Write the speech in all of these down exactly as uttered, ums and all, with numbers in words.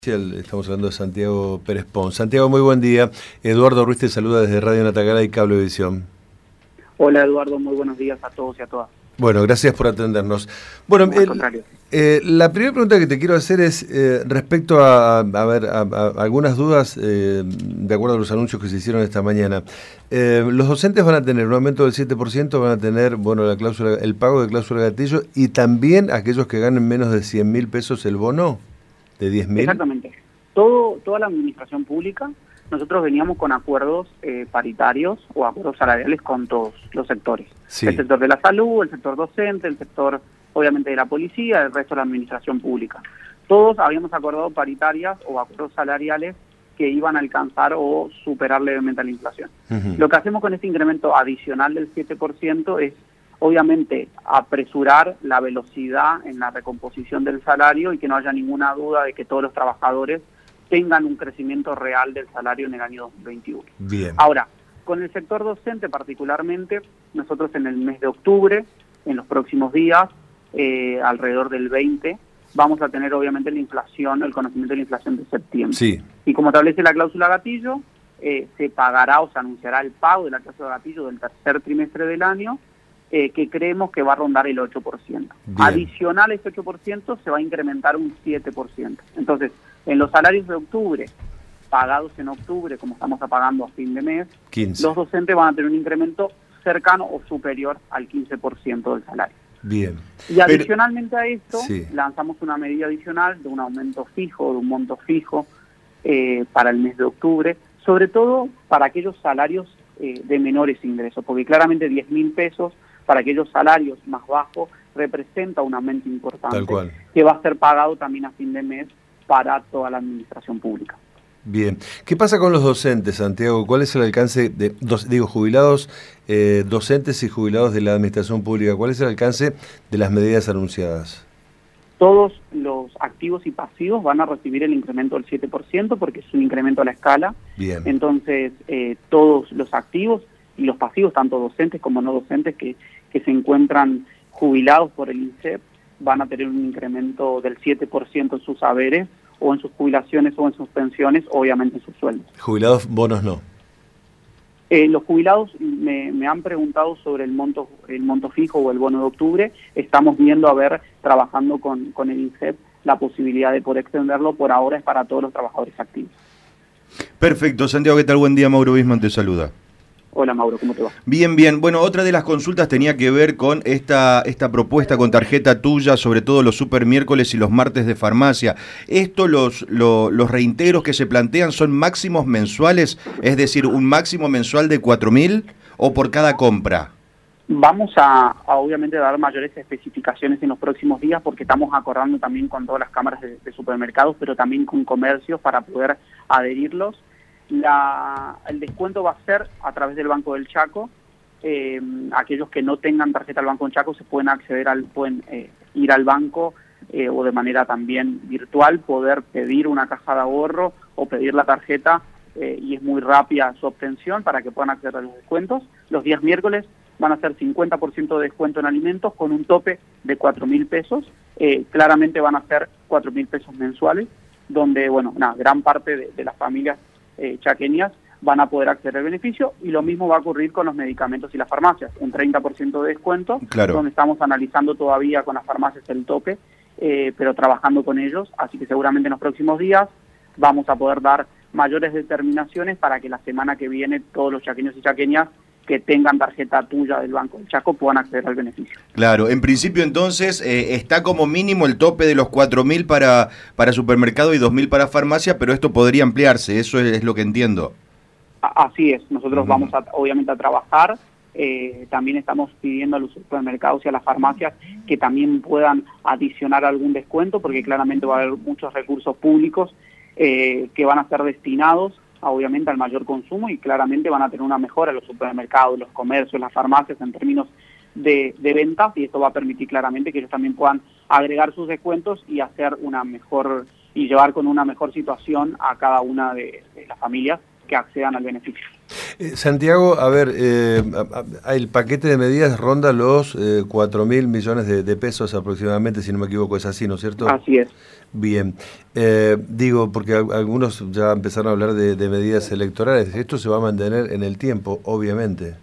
Estamos hablando de Santiago Pérez Pons. Santiago, muy buen día. Eduardo Ruiz te saluda desde Radio Natagara y Cablevisión. Hola Eduardo, muy buenos días a todos y a todas. Bueno, gracias por atendernos. Bueno, No, al contrario. Eh, la primera pregunta que te quiero hacer es eh, respecto a, a, ver, a, a algunas dudas eh, de acuerdo a los anuncios que se hicieron esta mañana. Eh, los docentes van a tener un aumento del siete por ciento, van a tener bueno la cláusula, el pago de cláusula gatillo, y también aquellos que ganen menos de cien mil pesos el bono de diez mil. Exactamente. Todo, toda la administración pública, nosotros veníamos con acuerdos eh, paritarios o acuerdos salariales con todos los sectores. Sí. El sector de la salud, el sector docente, el sector obviamente de la policía, el resto de la administración pública. Todos habíamos acordado paritarias o acuerdos salariales que iban a alcanzar o superar levemente la inflación. Uh-huh. Lo que hacemos con este incremento adicional del siete por ciento es obviamente apresurar la velocidad en la recomposición del salario y que no haya ninguna duda de que todos los trabajadores tengan un crecimiento real del salario en el año dos mil veintiuno. Bien. Ahora, con el sector docente particularmente, nosotros en el mes de octubre, en los próximos días, eh, alrededor del veinte, vamos a tener obviamente la inflación, el conocimiento de la inflación de septiembre. Sí. Y como establece la cláusula gatillo, eh, se pagará o se anunciará el pago de la cláusula gatillo del tercer trimestre del año, Eh, que creemos que va a rondar el ocho por ciento. Bien. Adicional a este ocho por ciento se va a incrementar un siete por ciento. Entonces, en los salarios de octubre, pagados en octubre, como estamos pagando a fin de mes, quince. Los docentes van a tener un incremento cercano o superior al quince por ciento del salario. Bien. Y adicionalmente Pero, a esto, sí. lanzamos una medida adicional de un aumento fijo, de un monto fijo eh, para el mes de octubre, sobre todo para aquellos salarios eh, de menores ingresos, porque claramente diez mil pesos para aquellos salarios más bajos representa un aumento importante. Tal cual. Que va a ser pagado también a fin de mes para toda la administración pública. Bien. ¿Qué pasa con los docentes, Santiago? ¿Cuál es el alcance de, dos, digo, jubilados, eh, docentes y jubilados de la administración pública? ¿Cuál es el alcance de las medidas anunciadas? Todos los activos y pasivos van a recibir el incremento del siete por ciento porque es un incremento a la escala. Bien. Entonces, eh, todos los activos y los pasivos, tanto docentes como no docentes, que, que se encuentran jubilados por el INSEP, van a tener un incremento del siete por ciento en sus saberes, o en sus jubilaciones o en sus pensiones, obviamente en sus sueldos. Jubilados, bonos no. Eh, los jubilados me, me han preguntado sobre el monto el monto fijo o el bono de octubre. Estamos viendo, a ver, trabajando con, con el INSEP, la posibilidad de poder extenderlo. Por ahora es para todos los trabajadores activos. Perfecto. Santiago, ¿qué tal? Buen día. Mauro Bisman te saluda. Hola Mauro, ¿cómo te va? Bien, bien. Bueno, otra de las consultas tenía que ver con esta, esta propuesta con tarjeta tuya, sobre todo los super miércoles y los martes de farmacia. ¿Esto, los, los, los reintegros que se plantean son máximos mensuales? Es decir, ¿un máximo mensual de cuatro mil o por cada compra? Vamos a, a obviamente dar mayores especificaciones en los próximos días porque estamos acordando también con todas las cámaras de, de supermercados, pero también con comercios para poder adherirlos. La, el descuento va a ser a través del Banco del Chaco. Eh, aquellos que no tengan tarjeta del Banco del Chaco se pueden acceder al, pueden eh, ir al banco eh, o de manera también virtual, poder pedir una caja de ahorro o pedir la tarjeta eh, y es muy rápida su obtención para que puedan acceder a los descuentos. Los días miércoles van a ser cincuenta por ciento de descuento en alimentos con un tope de cuatro mil pesos. Eh, claramente van a ser cuatro mil pesos mensuales, donde bueno, una gran parte de, de las familias Eh, chaqueñas van a poder acceder al beneficio, y lo mismo va a ocurrir con los medicamentos y las farmacias, un treinta por ciento de descuento, claro. Donde estamos analizando todavía con las farmacias el tope, eh, pero trabajando con ellos, así que seguramente en los próximos días vamos a poder dar mayores determinaciones para que la semana que viene todos los chaqueños y chaqueñas que tengan tarjeta tuya del Banco del Chaco puedan acceder al beneficio. Claro, en principio entonces eh, está como mínimo el tope de los cuatro mil para, para supermercado y dos mil para farmacia, pero esto podría ampliarse, eso es, es lo que entiendo. A, así es, nosotros Uh-huh. vamos a, obviamente a trabajar, eh, también estamos pidiendo a los supermercados y a las farmacias que también puedan adicionar algún descuento, porque claramente va a haber muchos recursos públicos eh, que van a ser destinados obviamente al mayor consumo, y claramente van a tener una mejora los supermercados, los comercios, las farmacias en términos de, de ventas, y esto va a permitir claramente que ellos también puedan agregar sus descuentos y hacer una mejor y llevar con una mejor situación a cada una de, de las familias que accedan al beneficio. Eh, Santiago, a ver, eh, a, a, el paquete de medidas ronda los eh, cuatro mil millones de, de pesos aproximadamente, si no me equivoco, es así, ¿no es cierto? Así es. Bien, eh, digo, porque algunos ya empezaron a hablar de, de medidas electorales, esto se va a mantener en el tiempo, obviamente.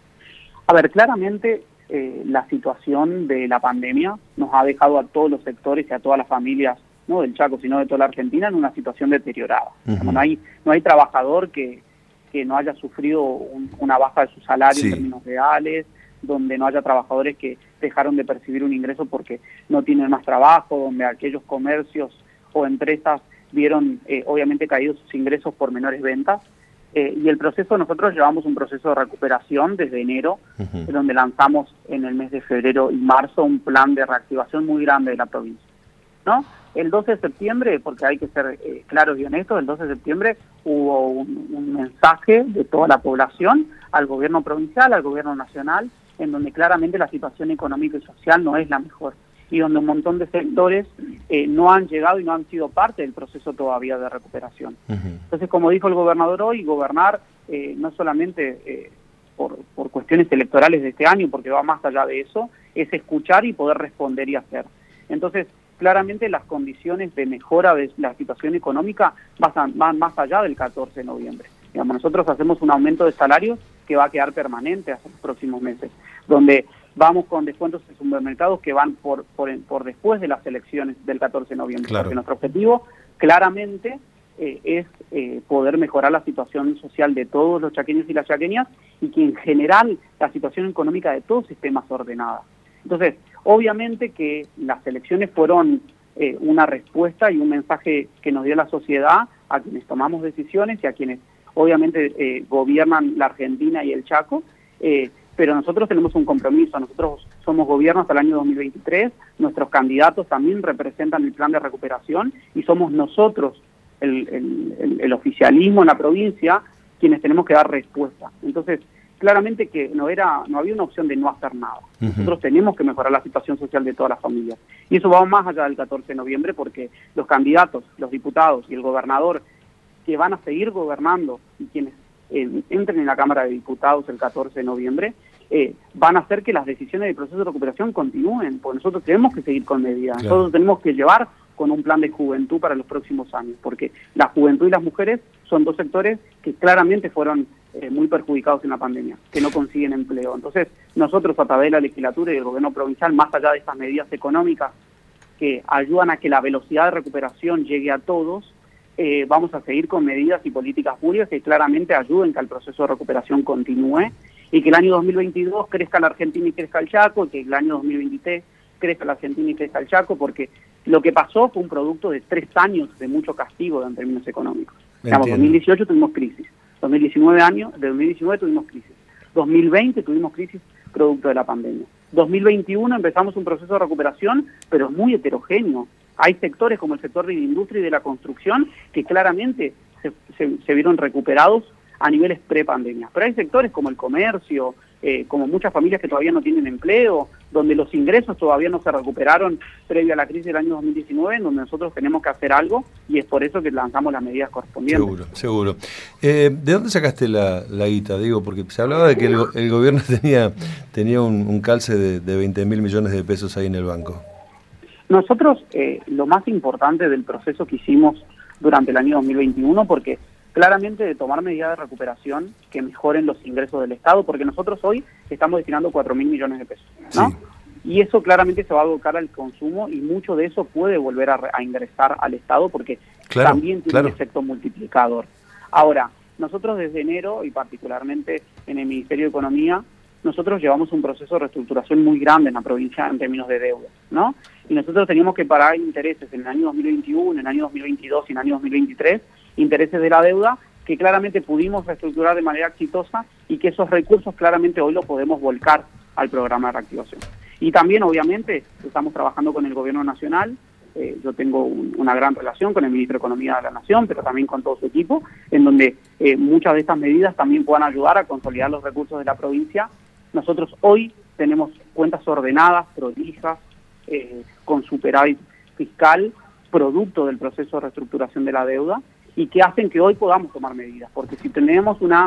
A ver, claramente eh, la situación de la pandemia nos ha dejado a todos los sectores y a todas las familias, no del Chaco, sino de toda la Argentina, en una situación deteriorada. Uh-huh. Como no hay, no hay trabajador que, que no haya sufrido un, una baja de su salario sí. en términos reales, donde no haya trabajadores que dejaron de percibir un ingreso porque no tienen más trabajo, donde aquellos comercios o empresas vieron eh, obviamente caídos sus ingresos por menores ventas. Eh, y el proceso, nosotros llevamos un proceso de recuperación desde enero, uh-huh. donde lanzamos en el mes de febrero y marzo un plan de reactivación muy grande de la provincia, ¿no? El doce de septiembre, porque hay que ser eh, claros y honestos, el doce de septiembre hubo un, un mensaje de toda la población al gobierno provincial, al gobierno nacional, en donde claramente la situación económica y social no es la mejor, y donde un montón de sectores eh, no han llegado y no han sido parte del proceso todavía de recuperación. Uh-huh. Entonces, como dijo el gobernador hoy, gobernar eh, no solamente eh, por, por cuestiones electorales de este año, porque va más allá de eso, es escuchar y poder responder y hacer. Entonces, claramente las condiciones de mejora de la situación económica van más allá del catorce de noviembre. Digamos, nosotros hacemos un aumento de salarios que va a quedar permanente hasta los próximos meses, donde vamos con descuentos en supermercados que van por, por, por después de las elecciones del catorce de noviembre, claro. Porque nuestro objetivo claramente eh, es eh, poder mejorar la situación social de todos los chaqueños y las chaqueñas y que en general la situación económica de todos esté más ordenada. Entonces, obviamente que las elecciones fueron eh, una respuesta y un mensaje que nos dio la sociedad a quienes tomamos decisiones y a quienes obviamente eh, gobiernan la Argentina y el Chaco, eh, pero nosotros tenemos un compromiso, nosotros somos gobierno hasta el año dos mil veintitrés, nuestros candidatos también representan el plan de recuperación y somos nosotros, el, el, el, el oficialismo en la provincia, quienes tenemos que dar respuesta. Entonces, claramente que no era no había una opción de no hacer nada. Uh-huh. Nosotros tenemos que mejorar la situación social de todas las familias. Y eso va más allá del catorce de noviembre porque los candidatos, los diputados y el gobernador que van a seguir gobernando y quienes eh, entren en la Cámara de Diputados el catorce de noviembre, eh, van a hacer que las decisiones del proceso de recuperación continúen, porque nosotros tenemos que seguir con medidas, claro. Nosotros tenemos que llevar con un plan de juventud para los próximos años, porque la juventud y las mujeres son dos sectores que claramente fueron eh, muy perjudicados en la pandemia, que no consiguen empleo. Entonces, nosotros a través de la legislatura y del gobierno provincial, más allá de estas medidas económicas que ayudan a que la velocidad de recuperación llegue a todos, Eh, vamos a seguir con medidas y políticas públicas que claramente ayuden que el proceso de recuperación continúe y que el año dos mil veintidós crezca la Argentina y crezca el Chaco, y que el año dos mil veintitrés crezca la Argentina y crezca el Chaco, porque lo que pasó fue un producto de tres años de mucho castigo en términos económicos. Digamos, dos mil dieciocho tuvimos crisis, dos mil diecinueve años, de dos mil diecinueve tuvimos crisis, dos mil veinte tuvimos crisis producto de la pandemia, dos mil veintiuno empezamos un proceso de recuperación, pero muy heterogéneo. Hay sectores como el sector de la industria y de la construcción que claramente se, se, se vieron recuperados a niveles pre-pandemia. Pero hay sectores como el comercio, eh, como muchas familias que todavía no tienen empleo, donde los ingresos todavía no se recuperaron previo a la crisis del año dos mil diecinueve, en donde nosotros tenemos que hacer algo y es por eso que lanzamos las medidas correspondientes. Seguro, seguro. Eh, ¿De dónde sacaste la, la guita? Digo, porque se hablaba de que el, el gobierno tenía, tenía un, un calce de, de veinte mil millones de pesos ahí en el banco. Nosotros, eh, lo más importante del proceso que hicimos durante el año dos mil veintiuno, porque claramente de tomar medidas de recuperación que mejoren los ingresos del Estado, porque nosotros hoy estamos destinando cuatro mil millones de pesos, ¿no? Sí. Y eso claramente se va a abocar al consumo y mucho de eso puede volver a, a ingresar al Estado porque claro, también tiene claro. un efecto multiplicador. Ahora, nosotros desde enero y particularmente en el Ministerio de Economía, nosotros llevamos un proceso de reestructuración muy grande en la provincia en términos de deuda, ¿no? Y nosotros teníamos que pagar intereses en el año dos mil veintiuno, en el año dos mil veintidós y en el año dos mil veintitrés, intereses de la deuda que claramente pudimos reestructurar de manera exitosa y que esos recursos claramente hoy los podemos volcar al programa de reactivación. Y también, obviamente, estamos trabajando con el gobierno nacional. Eh, yo tengo un, una gran relación con el ministro de Economía de la Nación, pero también con todo su equipo, en donde eh, muchas de estas medidas también puedan ayudar a consolidar los recursos de la provincia. Nosotros hoy tenemos cuentas ordenadas, prolijas, eh, con superávit fiscal, producto del proceso de reestructuración de la deuda, y que hacen que hoy podamos tomar medidas, porque si tenemos una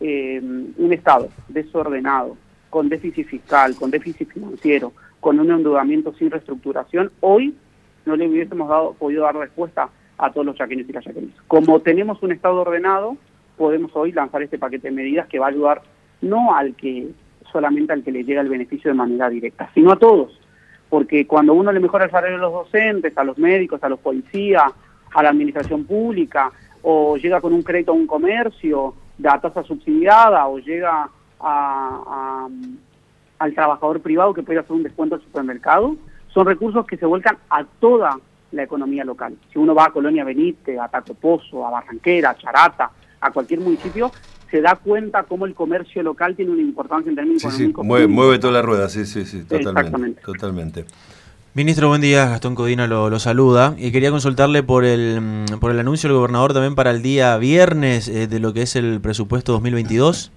eh, un Estado desordenado, con déficit fiscal, con déficit financiero, con un endeudamiento sin reestructuración, hoy no le hubiésemos dado, podido dar respuesta a todos los chaqueños y las chaqueñas. Como tenemos un Estado ordenado, podemos hoy lanzar este paquete de medidas que va a ayudar no al que solamente al que le llega el beneficio de manera directa, sino a todos. Porque cuando uno le mejora el salario a los docentes, a los médicos, a los policías, a la administración pública, o llega con un crédito a un comercio de a tasa subsidiada, o llega a, a, al trabajador privado que puede hacer un descuento al supermercado, son recursos que se vuelcan a toda la economía local. Si uno va a Colonia Benítez, a Taco Pozo, a Barranquera, a Charata, a cualquier municipio, se da cuenta cómo el comercio local tiene una importancia en términos sí, económicos. Sí, mueve, mueve toda la rueda, sí, sí, sí, totalmente. Exactamente. Totalmente. Ministro, buen día, Gastón Codina lo, lo saluda y quería consultarle por el por el anuncio del gobernador también para el día viernes eh, de lo que es el presupuesto dos mil veintidós.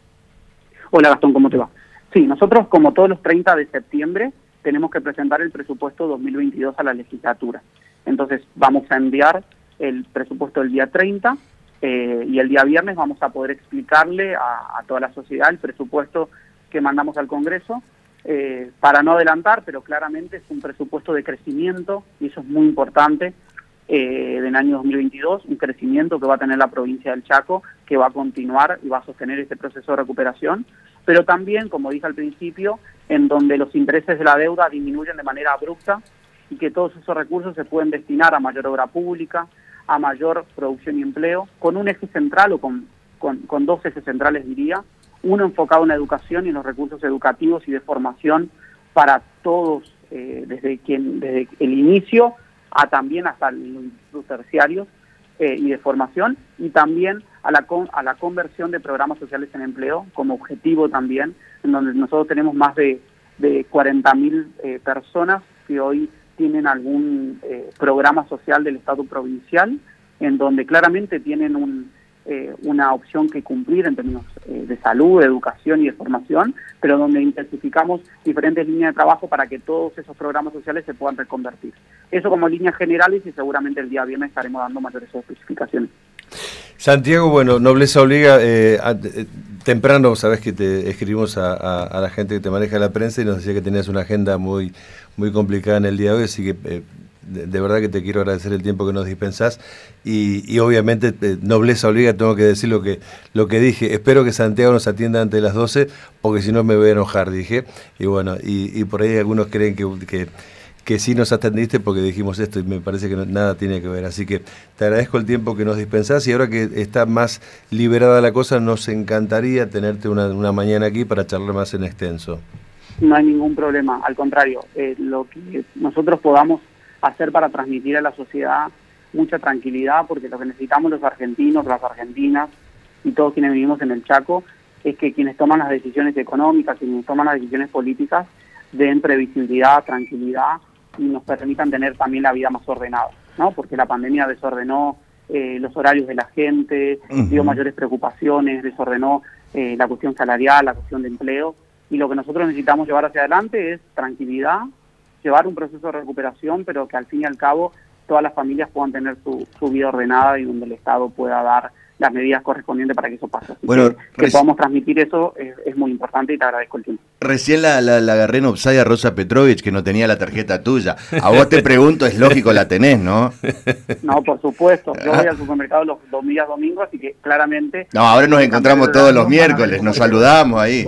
Hola Gastón, ¿cómo te va? Sí, nosotros como todos los treinta de septiembre tenemos que presentar el presupuesto dos mil veintidós a la legislatura. Entonces vamos a enviar el presupuesto el día treinta eh, y el día viernes vamos a poder explicarle a, a toda la sociedad el presupuesto que mandamos al Congreso. Eh, para no adelantar, pero claramente es un presupuesto de crecimiento y eso es muy importante eh, del año dos mil veintidós, un crecimiento que va a tener la provincia del Chaco, que va a continuar y va a sostener este proceso de recuperación, pero también, como dije al principio, en donde los intereses de la deuda disminuyen de manera abrupta y que todos esos recursos se pueden destinar a mayor obra pública, a mayor producción y empleo, con un eje central o con, con, con dos ejes centrales diría, uno enfocado en la educación y en los recursos educativos y de formación para todos, eh, desde, quien, desde el inicio a también hasta los terciarios eh, y de formación, y también a la, con, a la conversión de programas sociales en empleo como objetivo también, en donde nosotros tenemos más de, de cuarenta mil eh, personas que hoy tienen algún eh, programa social del Estado provincial, en donde claramente tienen un... Eh, una opción que cumplir en términos eh, de salud, de educación y de formación, pero donde intensificamos diferentes líneas de trabajo para que todos esos programas sociales se puedan reconvertir. Eso como líneas generales y seguramente el día viernes estaremos dando mayores especificaciones. Santiago, bueno, nobleza obliga, eh, a, eh, temprano sabes que te escribimos a, a, a la gente que te maneja la prensa y nos decía que tenías una agenda muy, muy complicada en el día de hoy, así que... Eh, De, de verdad que te quiero agradecer el tiempo que nos dispensás y, y obviamente eh, nobleza obliga, tengo que decir lo que lo que dije, espero que Santiago nos atienda antes de las doce porque si no me voy a enojar, dije, y bueno, y, y por ahí algunos creen que, que, que sí nos atendiste porque dijimos esto y me parece que no, nada tiene que ver, así que te agradezco el tiempo que nos dispensás y ahora que está más liberada la cosa nos encantaría tenerte una, una mañana aquí para charlar más en extenso. No hay ningún problema, al contrario, eh, lo que nosotros podamos hacer para transmitir a la sociedad mucha tranquilidad, porque lo que necesitamos los argentinos, las argentinas y todos quienes vivimos en el Chaco es que quienes toman las decisiones económicas, quienes toman las decisiones políticas, den previsibilidad, tranquilidad y nos permitan tener también la vida más ordenada, ¿no? Porque la pandemia desordenó eh, los horarios de la gente, uh-huh. dio mayores preocupaciones, desordenó eh, la cuestión salarial, la cuestión de empleo, y lo que nosotros necesitamos llevar hacia adelante es tranquilidad, llevar un proceso de recuperación, pero que al fin y al cabo todas las familias puedan tener su, su vida ordenada y donde el Estado pueda dar las medidas correspondientes para que eso pase. Así bueno, que, que reci- podamos transmitir eso es, es muy importante y te agradezco el tiempo. Recién la, la, la agarré en offside a Rosa Petrovich, que no tenía la tarjeta tuya. A vos te pregunto, es lógico, la tenés, ¿no? No, por supuesto. Yo voy al supermercado los dos días domingos, así que claramente... No, ahora nos encontramos todos los miércoles, nos saludamos ahí.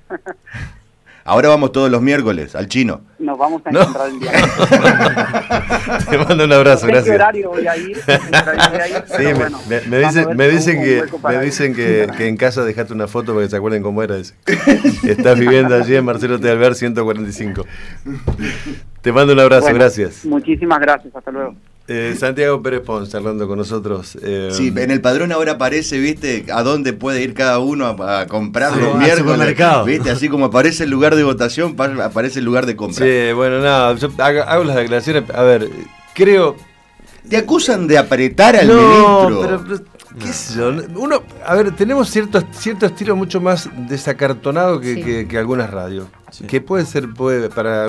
Ahora vamos todos los miércoles al chino. Nos vamos a ¿No? encontrar el día. Te mando un abrazo, ¿En gracias. qué horario voy a ir? ¿En qué horario voy a ir? Sí, Pero me, bueno, me, me dicen, vamos a me ver dicen un- un que hueco para me ir. dicen que, que en casa dejaste una foto para que se acuerden cómo era ese. Estás viviendo allí en Marcelo T. Alvear ciento cuarenta y cinco. Te mando un abrazo, Bueno, gracias. Muchísimas gracias, hasta luego. Eh, Santiago Pérez Pons charlando con nosotros. Eh, Sí, en el padrón ahora aparece, viste, a dónde puede ir cada uno a, a comprar Sí, los al miércoles. supermercado. Viste, así como aparece el lugar de votación, pa- aparece el lugar de compra. Sí, bueno, nada, yo hago, hago las declaraciones. A ver, creo. Te acusan de apretar al no, ministro. pero, pero, qué sé yo. Uno, a ver, tenemos cierto, cierto estilo mucho más desacartonado que, Sí. que, que algunas radios. Sí. Que puede ser, puede, para